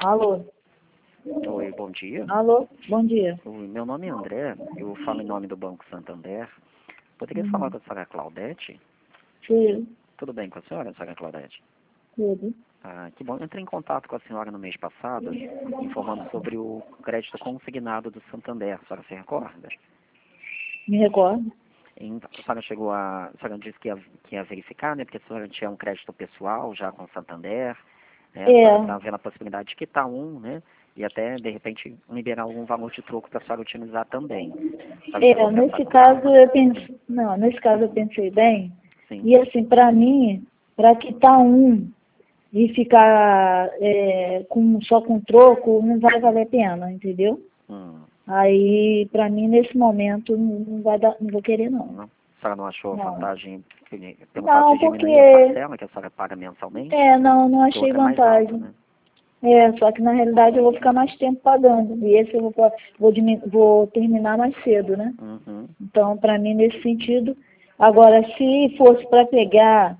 Alô? Oi, bom dia. Alô? Bom dia. Oi, meu nome é André, eu falo em nome do Banco Santander. Poderia falar com a senhora Claudete? Sim, Tudo bem com a senhora Claudete? tudo. Ah, que bom. Eu entrei em contato com a senhora no mês passado, informando sobre o crédito consignado do Santander. A senhora se recorda? Me recordo. Então, a senhora a senhora disse que ia verificar, né? Porque a senhora tinha um crédito pessoal já com o Santander, né? A senhora É, está vendo a possibilidade de quitar um, né? E até, de repente, liberar algum valor de troco para a senhora utilizar também. A senhora chegou a pensar nesse com caso calma? eu pensei, não, nesse caso eu pensei bem, Sim. e assim, para mim, para quitar um e ficar só com troco, não vai valer a pena, entendeu? Hum. Aí, para mim, nesse momento, não vai dar, não vou querer, não. Não. A senhora não achou Não, vantagem pelo fato não de diminuir a porque, parcela que a senhora paga mensalmente? não Porque o achei outro é mais alto, vantagem. né? Só que na realidade eu vou ficar mais tempo pagando. E esse eu vou terminar mais cedo, né? Uhum. Então, para mim, nesse sentido. Agora, se fosse para pegar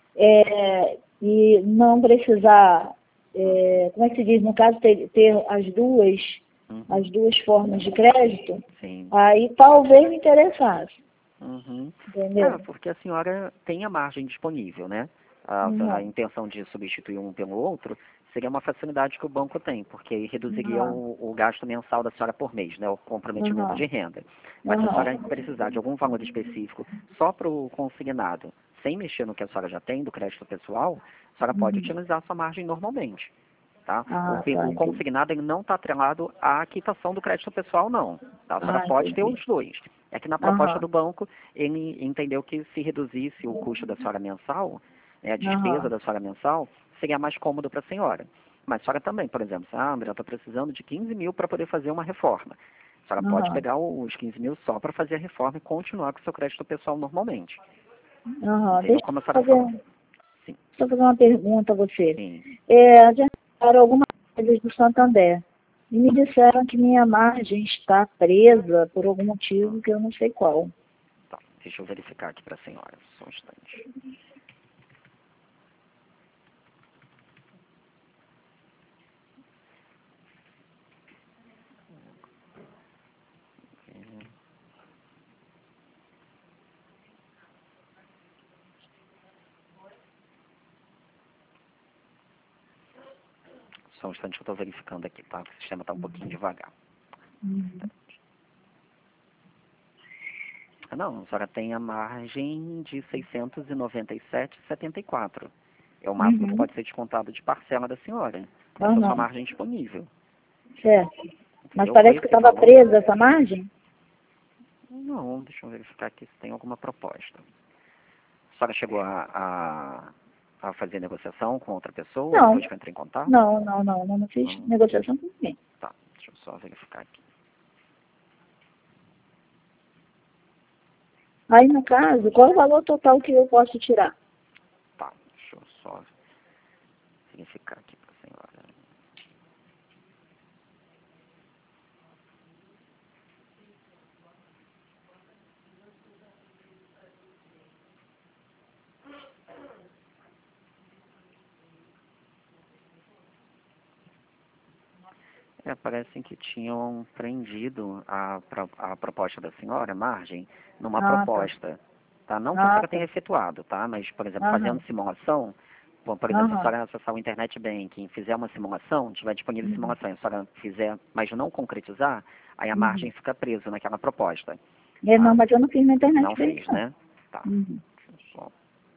e não precisar, como é que se diz? No caso, ter Uhum. as duas formas de crédito, Sim. aí talvez me interessasse. Uhum. Entendeu? Porque a senhora tem a margem disponível, né? A Uhum. intenção de substituir um pelo outro seria uma facilidade que o banco tem, porque reduziria Uhum. o gasto mensal da senhora por mês, né? O comprometimento Uhum. de renda. Mas se a senhora Uhum. precisar de algum valor específico só para o consignado, sem mexer no que a senhora já tem do crédito pessoal, a senhora pode Uhum. utilizar a sua margem normalmente. Tá? Ah, tá, O entendi. consignado ele não está atrelado à quitação do crédito pessoal, não. Tá? A senhora Ah, pode ter entendi. os dois. É que na proposta Aham. do banco, ele entendeu que se reduzisse o custo da senhora mensal, né, a despesa Aham. da senhora mensal, seria mais cômodo para a senhora. Mas a senhora também, por exemplo, Sandra, eu estou precisando de 15 mil para poder fazer uma reforma. A senhora pode Aham. pegar os 15 mil só para fazer a reforma e continuar com o seu crédito pessoal normalmente. Aham. Entendeu Deixa como a eu senhora fazer, fala? Sim, uma pergunta a você. sim. Já fizeram algumas coisas do Santander e me disseram que minha margem está presa por algum Ah, motivo que eu não sei qual. tá. Deixa eu verificar aqui para a senhora, só um instante. Só um instante que eu estou verificando aqui, tá? O sistema está um pouquinho devagar. Uhum. Não, a senhora tem a margem de 697,74. É o máximo que Uhum. pode ser descontado de parcela da senhora. Essa é a sua Aham. margem disponível. Certo. Mas Entendeu? Com parece que esse estava valor? presa essa margem? Não, deixa eu verificar aqui se tem alguma proposta. A senhora chegou a fazer negociação com outra pessoa Não. depois que eu entrei em contato? Não fiz Não. negociação com ninguém. Tá, deixa eu só verificar aqui. Aí, no caso, qual é o valor total que eu posso tirar? Tá, deixa eu só verificar aqui para a senhora. Parece que tinham prendido a proposta da senhora, margem, numa Ah, tá. proposta. Tá? Não que a Ah, senhora tá. tenha efetuado, tá? Mas, por exemplo, fazendo Aham. simulação, bom, por exemplo, se a Aham. senhora acessar o Internet Banking, fizer uma simulação, tiver disponível Uhum. simulação, e a senhora fizer, mas não concretizar, aí a margem Uhum. fica presa naquela proposta. Não, Tá? mas eu não fiz na internet Não bem, fez, não. né? Tá. Uhum. Deixa eu só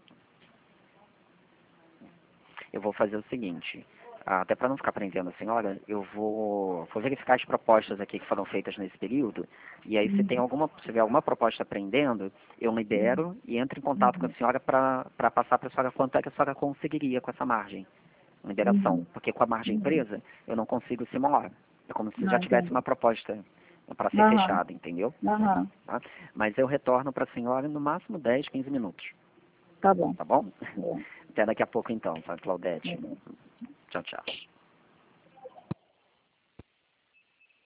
eu vou fazer o seguinte, até para não ficar prendendo a senhora, eu vou verificar as propostas aqui que foram feitas nesse período, e aí se Uhum. tiver alguma proposta prendendo, eu libero e entro em contato com a Uhum. senhora para passar para a senhora quanto é que a senhora conseguiria com essa margem, liberação, Uhum. porque com a margem Uhum. presa eu não consigo simular. É como se já Ah, tivesse entendi. uma proposta para ser Aham. fechada, entendeu? Aham. Tá? Mas eu retorno para a senhora no máximo 10, 15 minutos, Tá bom. tá bom? É. Até daqui a pouco então, tá, Claudete? É. Tchau, tchau.